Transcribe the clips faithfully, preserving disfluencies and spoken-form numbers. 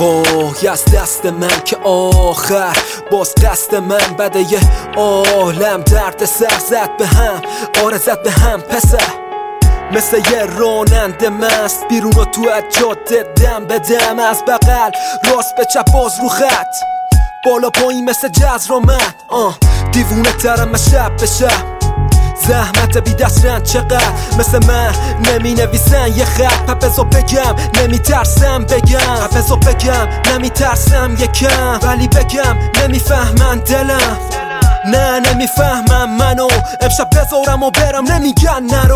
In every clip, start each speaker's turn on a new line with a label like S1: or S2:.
S1: وای از دست من که آخر باز دست من بده یه عالم درد سر زد به هم، آره زد به هم پسر. مثل یه راننده مست بیرون و تو از جاده دم به دم، از بغل راست به چپ باز رو خط، بالا پایین مثل جزرامت. آه دیوونه ترم شب به شب، زحمت بی دست رند چقدر مثل من نمی نویسن یه خط. پپزو بگم نمی ترسم بگم، پپزو بگم نمی ترسم یکم، ولی بگم نمی فهمن دلم، نه نمی فهمم منو. امشب بذارم و برم نمیگن نرو.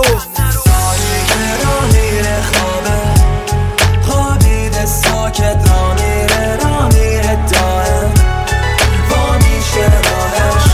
S2: را میره خوابه خوابیده ساکت، را میره را میره دائم وا میشه راهش،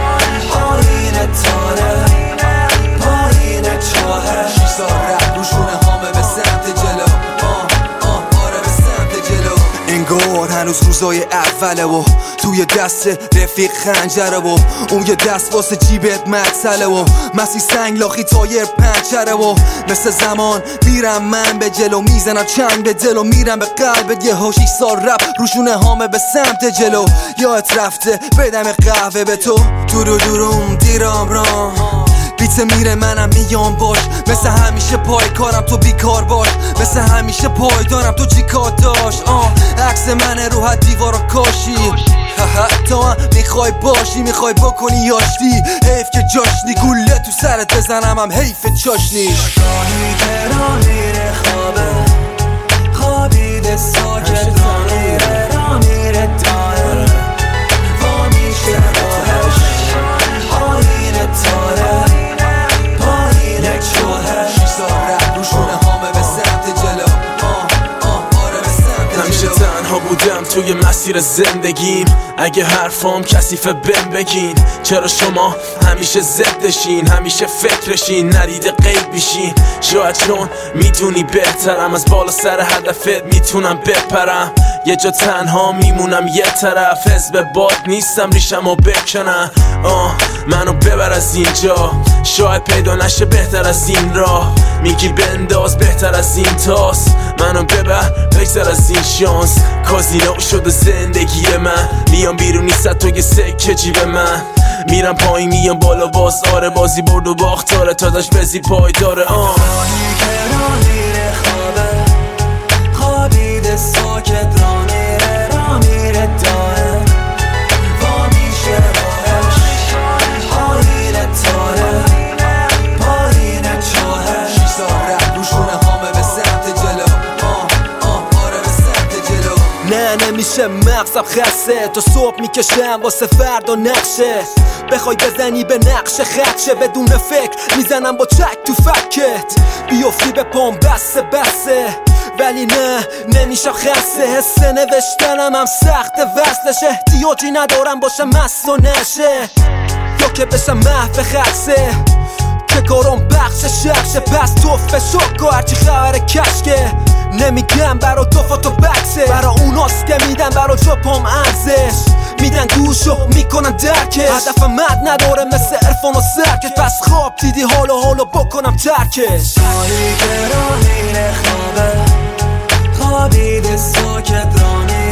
S2: آینه تاره پایین چاهش.
S3: شیش سال رد روشونه هامه به سمت جلو، آه آه آره به سمت جلو. انگار هنوز روزای اوله و توی دست رفیق خنجره و اون یه دست واسه جیبت مدسله و مسی سنگ لاخی تایر پنچره و مثل زمان میرم من به جلو، میزنم چنگ به دل و میرم به قلبت. یه ها شیش سال رپ روشونه هامه به سمت جلو، یاد رفته بدم قهوه به تو دورو دوروم دیرام رام بیت میره منم میام باش، مثل همیشه پای کارم تو بیکار باش، مثل همیشه پای دارم تو چی کار داشت. آه عکس منه رو حد دیوارو کاشی، تو هم میخوای باشی میخوای بکنی یاشتی، حیف که جاشنی گوله تو سرت بزنم هم حیف چاشنی.
S2: راهی که را میره خوابه خوابیده ساکت، را میره را میره دائم وا میشه راهش، آینه تاره پایین چاهش.
S3: شیش سال رد روشونه هامه به سمت جلو، آه آه آره به سمت
S4: همیشه
S3: جلو.
S4: تنها بودم توی مسیر زندگیم، اگه حرفام کثیفه بهم بگین. چرا شما همیشه ضدشین، همیشه فکرشین، ندیده غیب بیشین. شاید چون میدونی بهترم، از بالا سر هدفت میتونم بپرم. یه جا تنها میمونم یه طرف، حزب باد نیستم ریشمو بکنم. آه منو ببر از اینجا، شاید پیدا نشه بهتر از این راه. میگی بنداز بهتر از این تاس، منو ببر بگذر از این شانس. کازینو شده زندگی من، میام بیرون نیست تو یه سکه جیب من. میرم پایین میام بالا باز، آره بازی برد و باخت داره تا داشت بزی پای داره. آه
S2: راهی که را میره خوابه خوابیده ساکت، را میره را میره دائم وا میشه راهش، آینه تاره پایین چاهش.
S3: شیش سال رد روشونه هامه به سمت جلو، آه آه آره به سمت جلو.
S1: نه نمیشه مغزم خسته، تا صبح میکشم واسه فردا نقشه. بخوای بزنی به نقش خدشه، بدون فکر میزنم با چک تو فکت. بیافتی به پام بسه بسه، ولی نه نمیشم خسته. حس نوشتنم هم سخت وصلش، احتیاجی ندارم باشم مست و نشه، یا که بشم محو خرسه که کارم بخش شخشه. پس توف به شک و هرچی خبر کشکه، نمیگم برا توفا و بکسه، برا اوناست که میدن برا جا پام ارزش، میدن گوشو میکنن درکش. هدفم مد نداره مثل عرفان و سرکش، پس خواب دیدی حالا حالا بکنم ترکش.
S2: راهی که را میره خوابه خوابیده ساکت، را میره